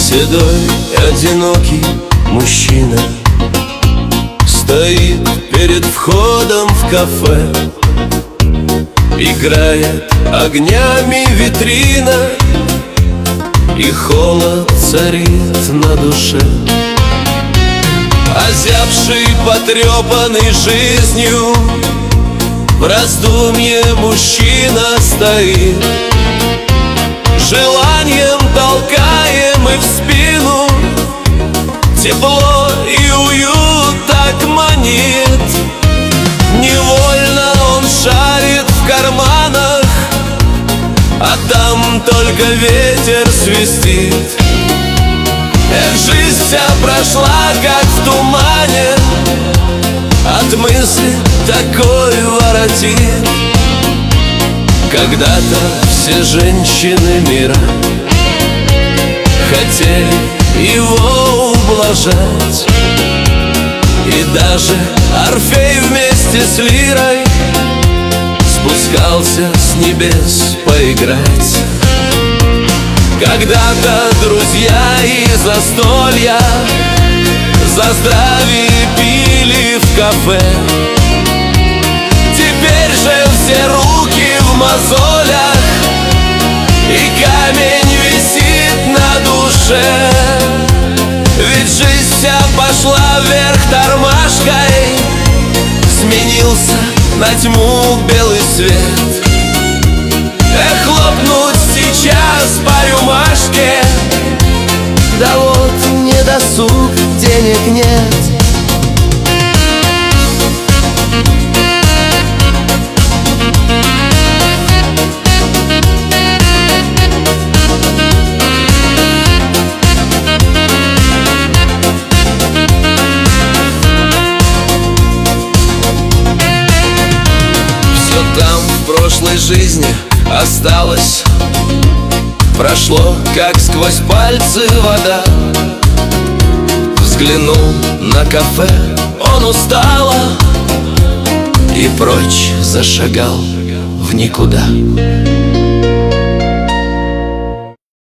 Седой, одинокий мужчина стоит перед входом в кафе. Играет огнями витрина, и холод царит на душе. Озябший, потрепанный жизнью, в раздумье мужчина стоит. Желанием толкаемый в спину, тепло и уют так манит. Невольно он шарит в карманах, а там только ветер свистит. Эх, жизнь вся прошла, как в тумане, от мысли такой воротит. Когда-то все женщины мира хотели его ублажать, и даже Орфей вместе с лирой спускался с небес поиграть. Когда-то друзья и застолья за здравие пили в кафе. Теперь же все руки в мозолях, и камень висит на душе. Ведь жизнь вся пошла вверх тормашкой, сменился на тьму белый свет. Эх, хлопнуть сейчас по рюмашке, да вот не досуг, денег нет. Там в прошлой жизни осталось, прошло, как сквозь пальцы вода. Взглянул на кафе он устало и прочь зашагал в никуда.